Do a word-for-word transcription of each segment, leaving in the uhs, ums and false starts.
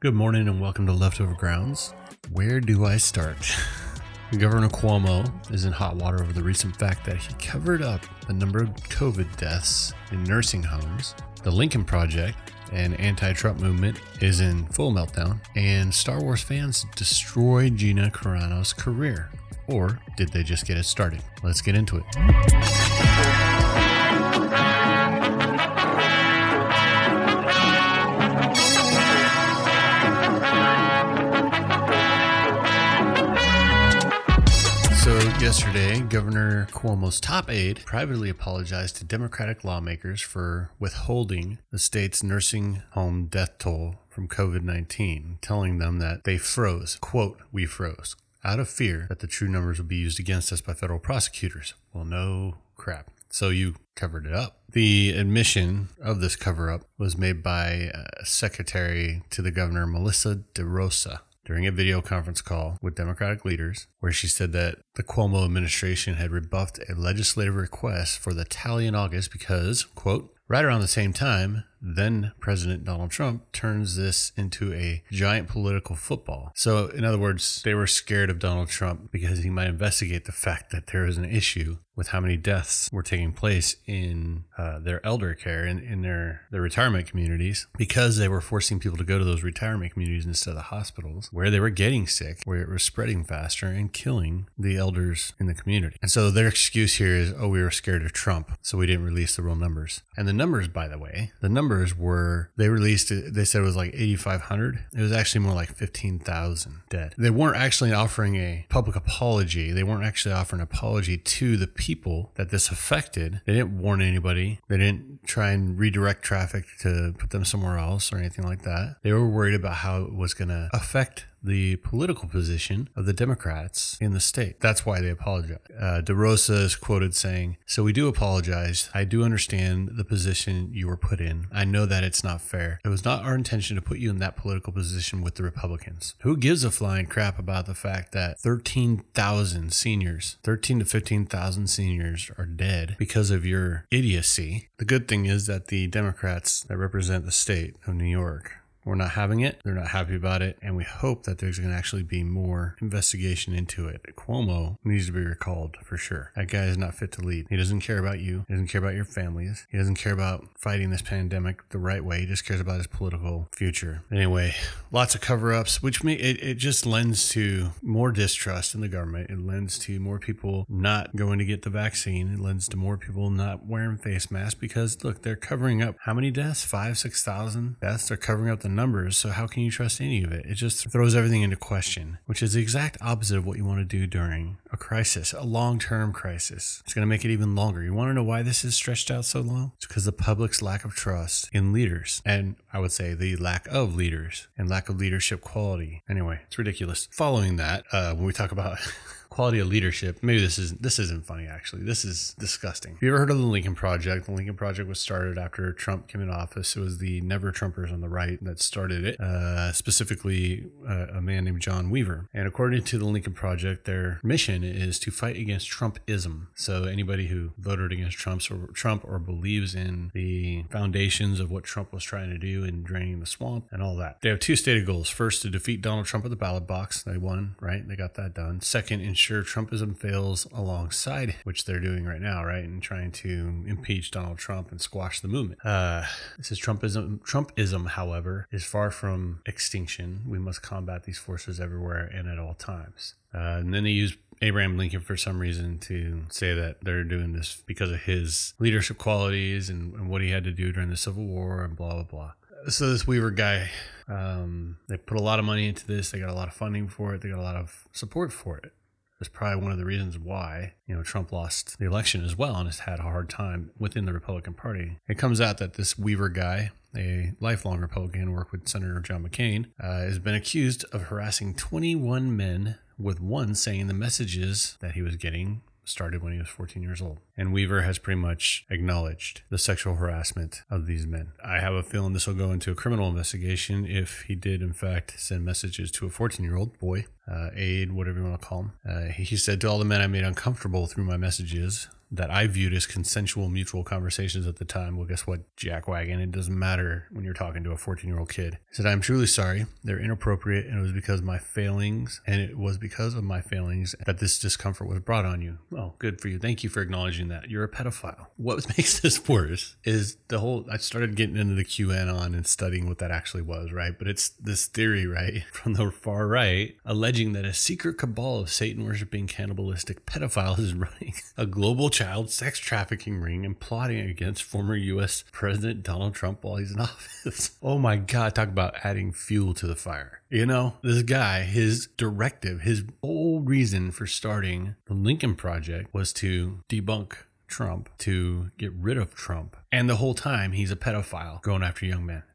Good morning and welcome to Leftover Grounds. Where do I start? Governor Cuomo is in hot water over the recent fact that he covered up the number of COVID deaths in nursing homes. The Lincoln Project, an anti-Trump movement, is in full meltdown, and Star Wars fans destroyed Gina Carano's career. Or did they just get it started? Let's get into it. So yesterday, Governor Cuomo's top aide privately apologized to Democratic lawmakers for withholding the state's nursing home death toll from COVID nineteen, telling them that they froze, quote, "we froze," out of fear that the true numbers would be used against us by federal prosecutors. Well, no crap. So you covered it up. The admission of this cover-up was made by uh, Secretary to the Governor, Melissa DeRosa, during a video conference call with Democratic leaders, where she said that the Cuomo administration had rebuffed a legislative request for the tally in August because, quote, right around the same time, then President Donald Trump turns this into a giant political football. So, in other words, they were scared of Donald Trump because he might investigate the fact that there is an issue with how many deaths were taking place in uh, their elder care, in, in their, their retirement communities, because they were forcing people to go to those retirement communities instead of the hospitals, where they were getting sick, where it was spreading faster and killing the elders in the community. And so their excuse here is, oh, we were scared of Trump, so we didn't release the real numbers. And the numbers, by the way, the numbers were, they released it, they said it was like eighty-five hundred. It was actually more like fifteen thousand dead. They weren't actually offering a public apology. They weren't actually offering an apology to the people that this affected. They didn't warn anybody. They didn't try and redirect traffic to put them somewhere else or anything like that. They were worried about how it was going to affect the political position of the Democrats in the state. That's why they apologized. Uh, DeRosa is quoted saying, "So we do apologize. I do understand the position you were put in. I know that it's not fair. It was not our intention to put you in that political position with the Republicans." Who gives a flying crap about the fact that thirteen thousand seniors, thirteen to fifteen thousand seniors are dead because of your idiocy? The good thing is that the Democrats that represent the state of New York, we're not having it. They're not happy about it. And we hope that there's going to actually be more investigation into it. Cuomo needs to be recalled for sure. That guy is not fit to lead. He doesn't care about you. He doesn't care about your families. He doesn't care about fighting this pandemic the right way. He just cares about his political future. Anyway, lots of cover-ups, which may, it, it just lends to more distrust in the government. It lends to more people not going to get the vaccine. It lends to more people not wearing face masks because, look, they're covering up how many deaths? Five, six thousand deaths? They're covering up the numbers, so how can you trust any of it? It just throws everything into question, which is the exact opposite of what you want to do during a crisis, a long-term crisis. It's going to make it even longer. You want to know why this is stretched out so long? It's because the public's lack of trust in leaders, and I would say the lack of leaders and lack of leadership quality. Anyway, it's ridiculous. Following that, uh, when we talk about quality of leadership, maybe this is this isn't funny actually. This is disgusting. Have you ever heard of the Lincoln Project? The Lincoln Project was started after Trump came into office. It was the Never Trumpers on the right that started it, uh, specifically uh, a man named John Weaver. And according to the Lincoln Project, their mission is to fight against Trumpism. So anybody who voted against Trump or Trump or believes in the foundations of what Trump was trying to do in draining the swamp and all that. They have two stated goals. First, to defeat Donald Trump at the ballot box. They won, right? They got that done. Second, ensure Sure, Trumpism fails alongside, which they're doing right now, right? And trying to impeach Donald Trump and squash the movement. Uh, this is Trumpism. Trumpism, however, is far from extinction. We must combat these forces everywhere and at all times. Uh, and then they use Abraham Lincoln for some reason to say that they're doing this because of his leadership qualities and, and what he had to do during the Civil War and blah, blah, blah. So this Weaver guy, um, they put a lot of money into this. They got a lot of funding for it. They got a lot of support for it. That's probably one of the reasons why, you know, Trump lost the election as well and has had a hard time within the Republican Party. It comes out that this Weaver guy, a lifelong Republican, worked with Senator John McCain, uh, has been accused of harassing twenty-one men, with one saying the messages that he was getting started when he was fourteen years old. And Weaver has pretty much acknowledged the sexual harassment of these men. I have a feeling this will go into a criminal investigation if he did, in fact, send messages to a fourteen-year-old boy, uh, aide, whatever you want to call him. Uh, he said, "To all the men I made uncomfortable through my messages, that I viewed as consensual mutual conversations at the time. Well, guess what, jackwagon? It doesn't matter when you're talking to a fourteen-year-old kid. He said, I'm truly sorry. They're inappropriate, and it was because of my failings, and it was because of my failings that this discomfort was brought on you. Oh, good for you. Thank you for acknowledging that. You're a pedophile. What makes this worse is the whole, I started getting into the QAnon and studying what that actually was, right? But it's this theory, right, from the far right, alleging that a secret cabal of Satan-worshipping cannibalistic pedophiles is running a global child sex trafficking ring and plotting against former U S President Donald Trump while he's in office. Oh my God, talk about adding fuel to the fire. You know, this guy, his directive, his whole reason for starting the Lincoln Project was to debunk Trump, to get rid of Trump. And the whole time he's a pedophile going after young men.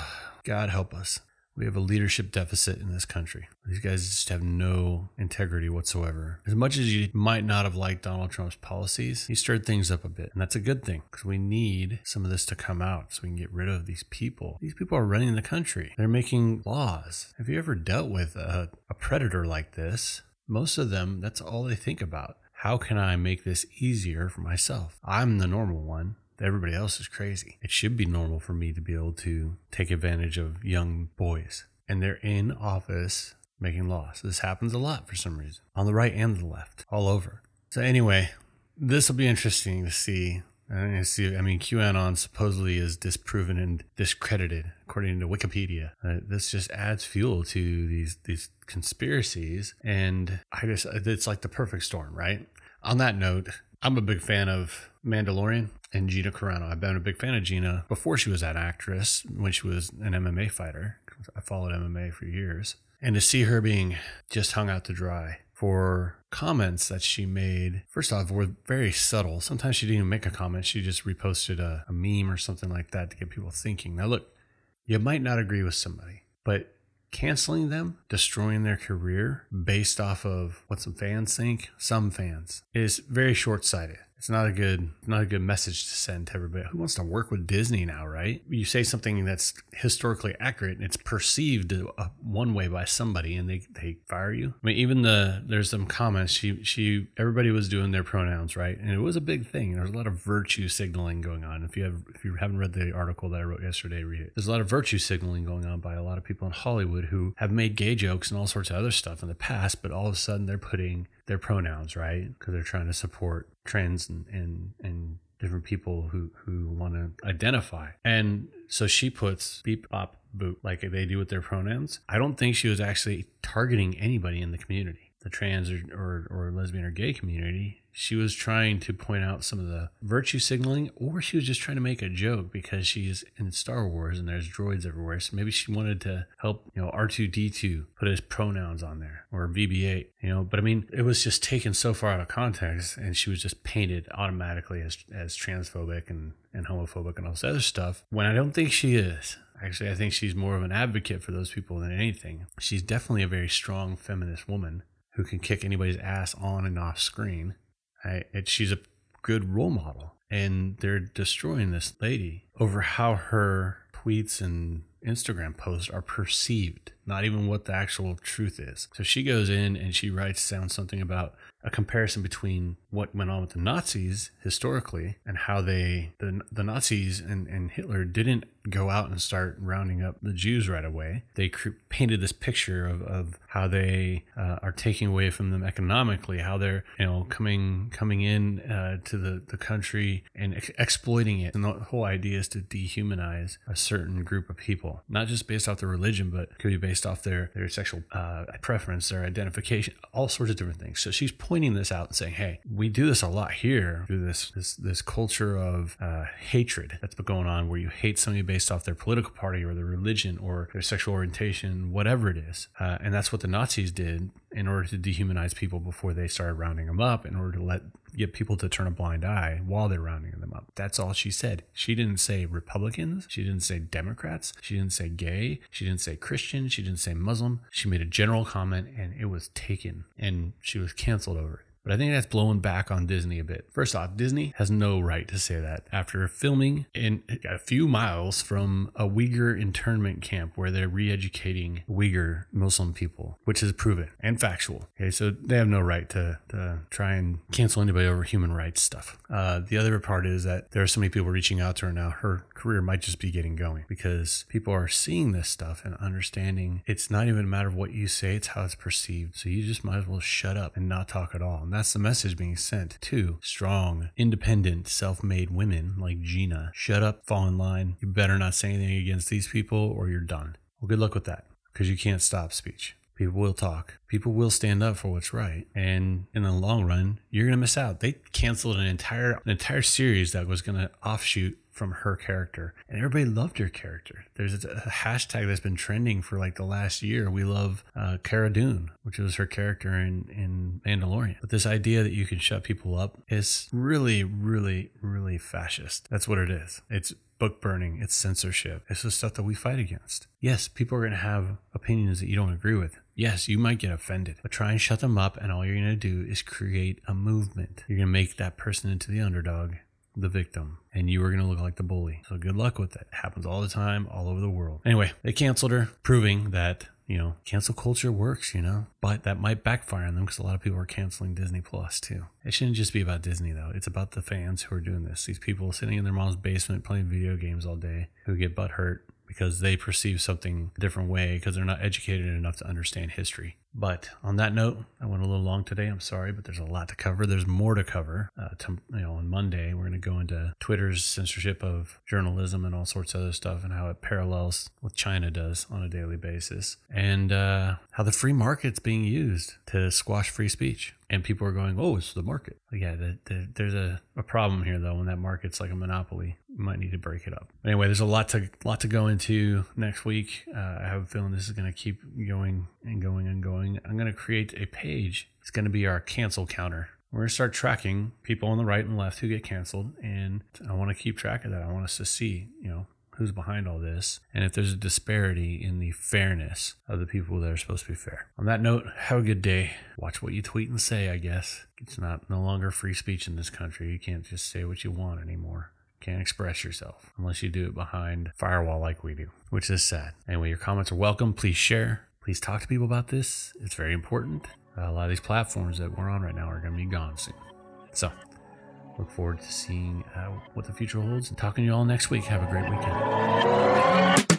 God help us. We have a leadership deficit in this country. These guys just have no integrity whatsoever. As much as you might not have liked Donald Trump's policies, he stirred things up a bit. And that's a good thing, because we need some of this to come out so we can get rid of these people. These people are running the country. They're making laws. Have you ever dealt with a, a predator like this? Most of them, that's all they think about. How can I make this easier for myself? I'm the normal one. Everybody else is crazy. It should be normal for me to be able to take advantage of young boys. And they're in office making laws. This happens a lot for some reason. On the right and the left. All over. So anyway, this will be interesting to see. I see. I mean, QAnon supposedly is disproven and discredited, according to Wikipedia. Uh, this just adds fuel to these, these conspiracies. And I guess it's like the perfect storm, right? On that note, I'm a big fan of Mandalorian and Gina Carano. I've been a big fan of Gina before she was an actress, when she was an M M A fighter. I followed M M A for years. And to see her being just hung out to dry for comments that she made, first off, were very subtle. Sometimes she didn't even make a comment. She just reposted a, a meme or something like that to get people thinking. Now, look, you might not agree with somebody, but canceling them, destroying their career based off of what some fans think, some fans, is very short-sighted. It's not a good, not a good message to send to everybody. Who wants to work with Disney now, right? You say something that's historically accurate and it's perceived uh, one way by somebody, and they, they fire you. I mean, even the there's some comments. She she everybody was doing their pronouns, right? And it was a big thing. There's a lot of virtue signaling going on. If you have if you haven't read the article that I wrote yesterday, read it. There's a lot of virtue signaling going on by a lot of people in Hollywood who have made gay jokes and all sorts of other stuff in the past, but all of a sudden they're putting their pronouns, right? Because they're trying to support trans and, and, and different people who, who want to identify. And so she puts beep, bop, boop, like they do with their pronouns. I don't think she was actually targeting anybody in the community, the trans or, or, or lesbian or gay community. She was trying to point out some of the virtue signaling, or she was just trying to make a joke because she's in Star Wars and there's droids everywhere. So maybe she wanted to help, you know, R two D two put his pronouns on there, or B B eight, you know. But I mean, it was just taken so far out of context, and she was just painted automatically as as transphobic and, and homophobic and all this other stuff, when I don't think she is. Actually, I think she's more of an advocate for those people than anything. She's definitely a very strong feminist woman who can kick anybody's ass on and off screen. I, it, she's a good role model, and they're destroying this lady over how her tweets and Instagram posts are perceived, not even what the actual truth is. So she goes in and she writes down something about a comparison between what went on with the Nazis historically and how they, the, the Nazis and, and Hitler didn't go out and start rounding up the Jews right away. They cr- painted this picture of, of how they uh, are taking away from them economically, how they're, you know, coming coming in uh, to the, the country and ex- exploiting it. And the whole idea is to dehumanize a certain group of people, not just based off their religion, but it could be based off their, their sexual uh, preference, their identification, all sorts of different things. So she's pointing this out and saying, hey, we do this a lot here through this this, this culture of uh, hatred that's been going on, where you hate somebody based off their political party or their religion or their sexual orientation, whatever it is. Uh, and that's what the Nazis did in order to dehumanize people before they started rounding them up, in order to let get people to turn a blind eye while they're rounding them up. That's all she said. She didn't say Republicans. She didn't say Democrats. She didn't say gay. She didn't say Christian. She didn't say Muslim. She made a general comment, and it was taken, and she was canceled over it. But I think that's blowing back on Disney a bit. First off, Disney has no right to say that after filming in a few miles from a Uyghur internment camp where they're re-educating Uyghur Muslim people, which is proven and factual. Okay, so they have no right to, to try and cancel anybody over human rights stuff. Uh, the other part is that there are so many people reaching out to her now. Her career might just be getting going because people are seeing this stuff and understanding it's not even a matter of what you say, it's how it's perceived. So you just might as well shut up and not talk at all. And that's the message being sent to strong, independent, self-made women like Gina. Shut up, fall in line. You better not say anything against these people or you're done. Well, good luck with that because you can't stop speech. People will talk. People will stand up for what's right. And in the long run, you're going to miss out. They canceled an entire an entire series that was going to offshoot from her character. And everybody loved her character. There's a, a hashtag that's been trending for like the last year. We love uh, Cara Dune, which was her character in, in Mandalorian. But this idea that you can shut people up is really, really, really fascist. That's what it is. It's book burning. It's censorship. It's the stuff that we fight against. Yes, people are going to have opinions that you don't agree with. Yes, you might get offended, but try and shut them up. And all you're going to do is create a movement. You're going to make that person into the underdog, the victim, and you are going to look like the bully. So good luck with it. It happens all the time, all over the world. Anyway, they canceled her, proving that, you know, cancel culture works, you know, but that might backfire on them because a lot of people are canceling Disney Plus too. It shouldn't just be about Disney though. It's about the fans who are doing this. These people sitting in their mom's basement playing video games all day who get butthurt because they perceive something a different way because they're not educated enough to understand history. But on that note, I went a little long today. I'm sorry, but there's a lot to cover. There's more to cover. Uh, to, you know, on Monday, we're going to go into Twitter's censorship of journalism and all sorts of other stuff and how it parallels what China does on a daily basis and uh, how the free market's being used to squash free speech. And people are going, oh, it's the market. But yeah, the, the, there's a, a problem here, though, when that market's like a monopoly. You might need to break it up. Anyway, there's a lot to lot to go into next week. Uh, I have a feeling this is going to keep going and going and going. I'm going to create a page. It's going to be our cancel counter. We're going to start tracking people on the right and left who get canceled. And I want to keep track of that. I want us to see, you know, who's behind all this, and if there's a disparity in the fairness of the people that are supposed to be fair. On that note, have a good day. Watch what you tweet and say, I guess. It's not no longer free speech in this country. You can't just say what you want anymore. You can't express yourself unless you do it behind firewall like we do, which is sad. Anyway, your comments are welcome. Please share. Please talk to people about this. It's very important. Uh, a lot of these platforms that we're on right now are going to be gone soon. So, look forward to seeing uh, what the future holds and talking to you all next week. Have a great weekend.